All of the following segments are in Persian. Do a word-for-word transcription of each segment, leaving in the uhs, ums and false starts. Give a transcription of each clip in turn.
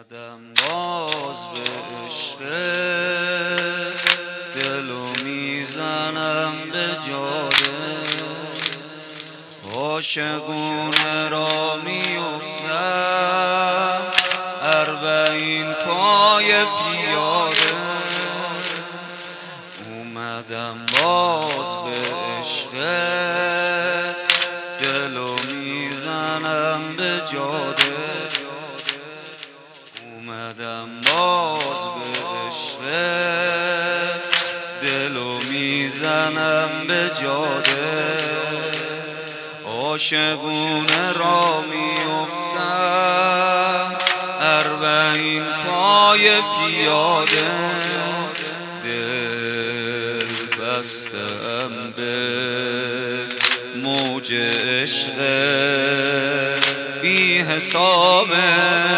اومدم باز به عشق دلو میزنم به جاده عاشقونه را میافتم اربعین پای پیاده اومدم باز به عشق دلو میزنم به جاده اومدم باز به عشق دلو میزنم به جاده عاشقونه را میافتم اربعین پای پیاده دل بستم به موج عشق بی حسابه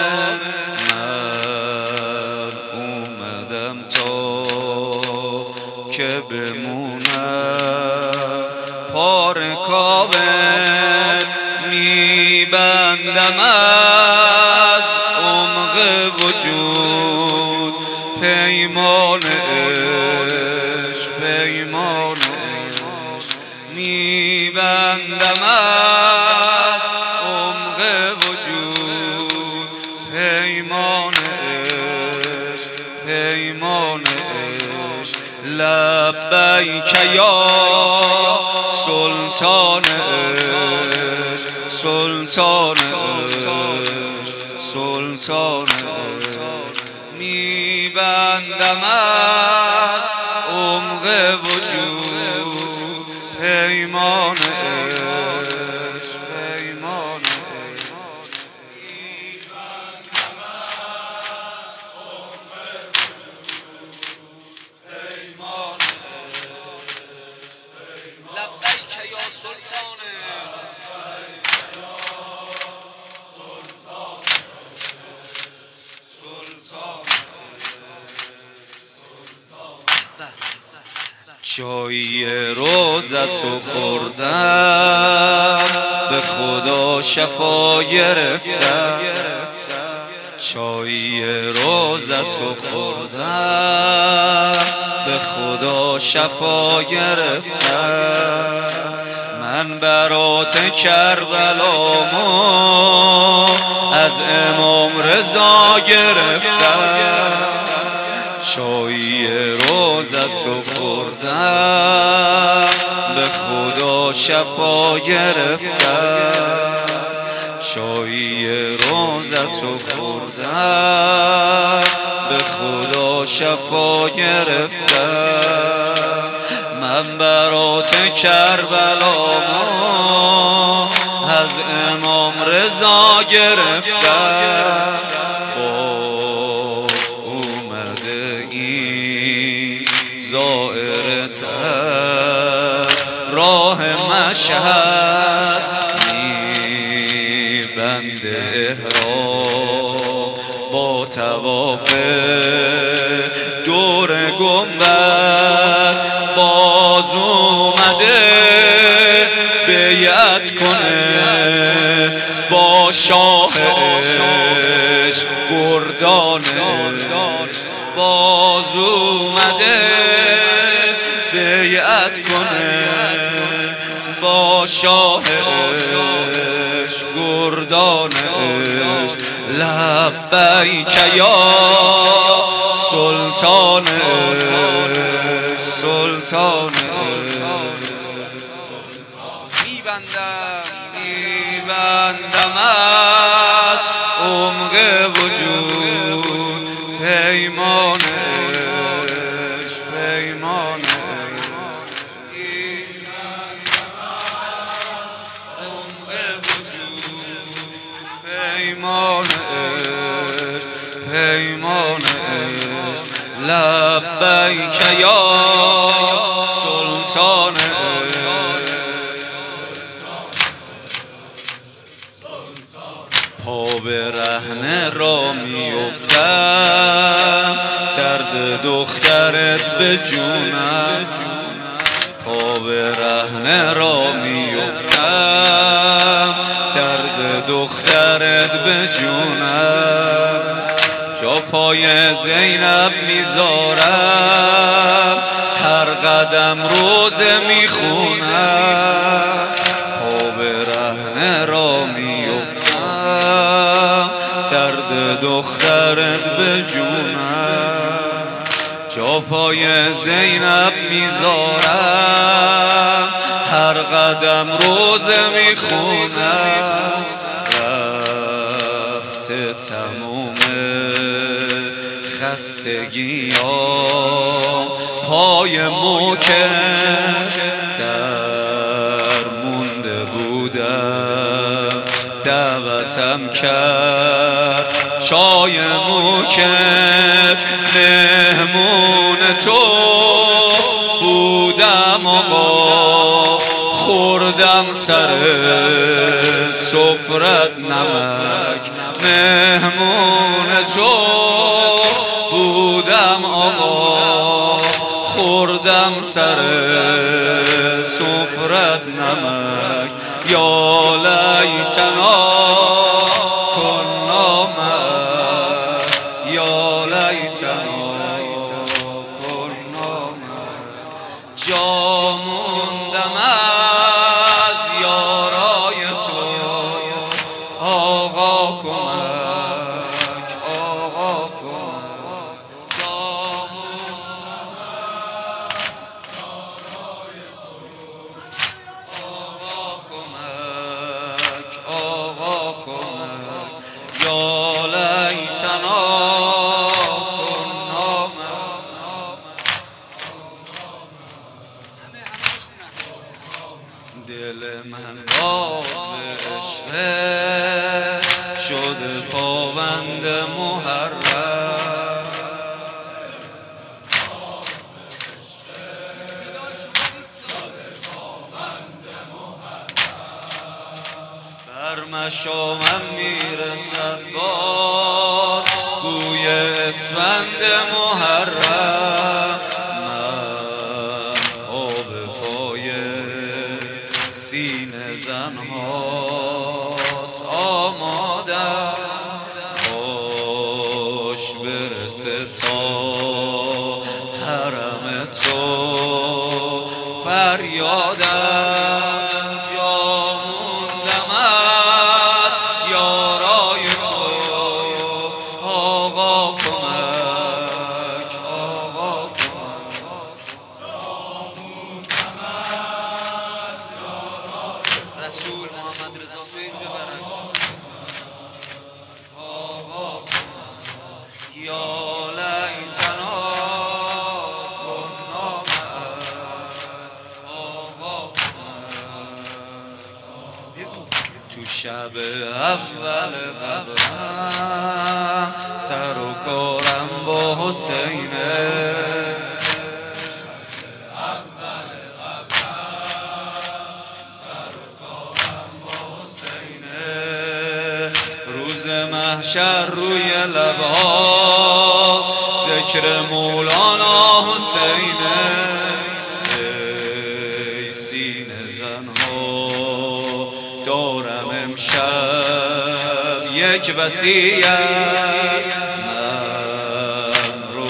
من اومدم تا که بمونم پار کابل میبندم از عمق وجود پیمان عشق پیمان عشق میبندم از عمق وجود پیمان عشق پیمان عشق لبیک یا سلطان عشق سلطان عشق سلطان عشق میبندم از عمق وجود پیمان عشق پیمان لبیک یا سلطان چای روزتو خوردم به خدا شفا گرفتم چای روزتو خوردم به خدا شفا گرفتم من برات کربلامو از امام رضا گرفتم چای روزتو خوردم به خدا شفا گرفتم چای روزتو خوردم به خدا شفا گرفتم من برات کربلامو از امام رضا گرفتم باز اومده این زائرت راه مشهد میبنده احرام با طواف دور گنبد باز اومده بیعت کنه با شاه عشق گردان باز اومده بیعت کنه با شاه عشق گردان عشق لبیک یا سلطان عشق سلطان میبندم میبندم از عمق وجود پیمان عشق پیمان پیمان عشق پیمان عشق لبیک یا سلطان عشق پا به رهنه را میافتم درد دخترت به جونم پا به رهنه را میافتم درد دخترت به جونم پای زینب میذارم، هر قدم روزه میخونم، پا برهنه را میفتم، درد دخترت به جونم. جا پای زینب میذارم، هر قدم روزه میخونم، رفته تموم خستگیام، پای موکم در مونده بودم، دعوتم کرد چای موکم، مهمون تو بودم آقا، خوردم سر سفرت نمک، مهمون تو بودم آقا، خوردم سر سفرت نمک. یا لیتنا کنا معک، یا لیتنا کنا معک. جا موندم از یارای تو، آقا کمک، آقا کمک. جا موندم از یارای تو، آقا کمک، آقا کمک. یا لیتنا کنا معک. دل من باز به عشقت شده پابند محرم، بر مشامم میرسد باز بوی اسفند محرم. من آب پای سینه زنهات آمادم، کاش برسه تا حرم تو فریادم. جا موندم از یارای تو، آقا کمک، آقا کمک. رسول محمد رضا فیض ببرند. آقا کمک. یا لیتنا کنا معک، آقا کمک. تو شب اول قدرم سر و کارم با حسینه، روز محشر روی لبها ذکر مولانا حسینه. ای سینه زنها دارم امشب یک وصیت، من رو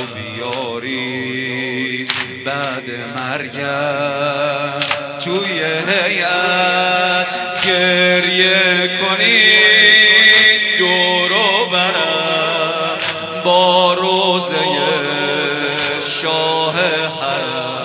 بیاری بعد مرگم توی هیئت، گریه کنید دور و برم با روزه شاه حرم.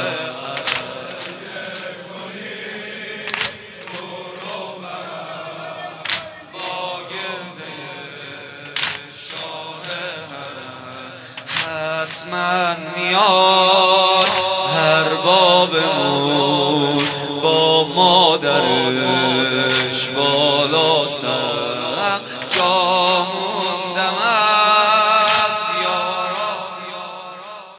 حتما میاد هر بابمون با مادرش بالا سر، جامون